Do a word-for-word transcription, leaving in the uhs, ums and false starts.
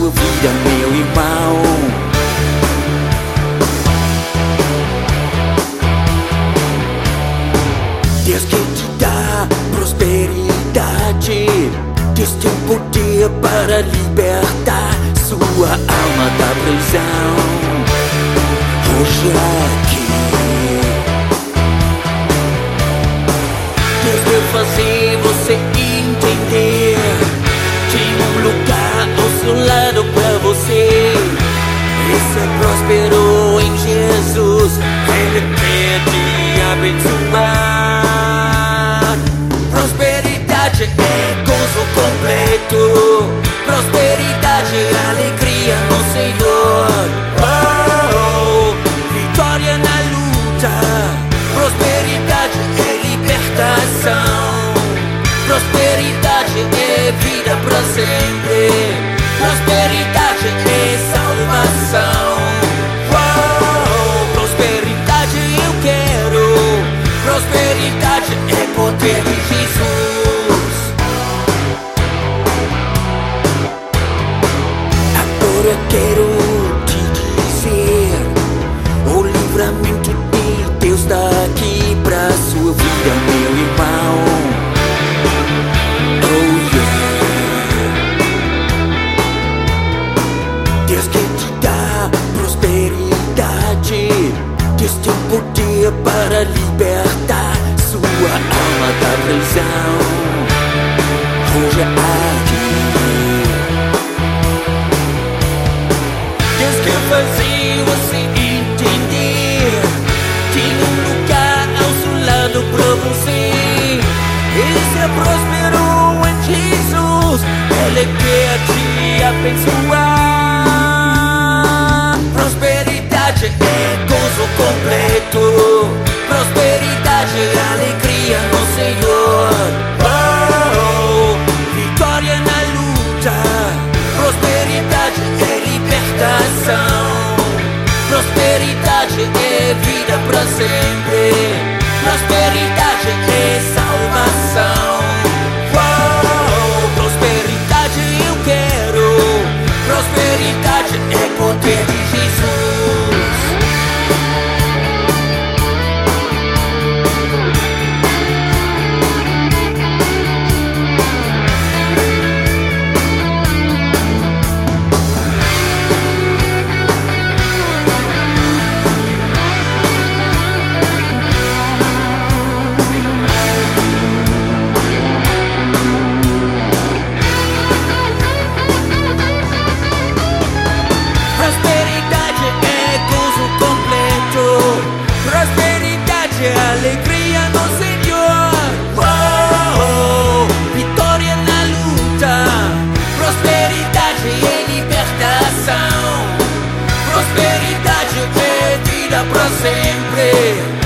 sua vida, meu irmão. Deus que te dá prosperidade, Deus tem poder para libertar sua alma da prisão. Hoje aqui Deus quer fazer você entender, tem um lugar ao seu lado pra você. Esse é próspero em Jesus, Ele quer te abençoar. Prosperidade é gozo completo, prosperidade é alegria no Senhor. Oh, oh, vitória na luta, prosperidade é libertação, prosperidade é vida pra sempre, prosperidade é salvação. Oh, prosperidade eu quero, prosperidade é poder de Jesus. Agora quero te dizer, o livramento de Deus está aqui pra sua vida, meu irmão. Oh yeah. Deus quer te dar prosperidade, Deus tem poder para libertar sua alma da prisão. Hoje aqui Deus quer fazer você entender, tem um lugar ao seu lado pra você. Esse é próspero em Jesus, Ele quer te abençoar. Prosperidade é gozo completo, prosperidade é alegria no Senhor. Oh, oh, vitória na luta, prosperidade é libertação, prosperidade é vida pra sempre, prosperidade é salvação. Oh, prosperidade eu quero, prosperidade é poder de Jesus. Alegria no Senhor. Oh, oh, vitória na luta, prosperidade e libertação, prosperidade é vida pra sempre.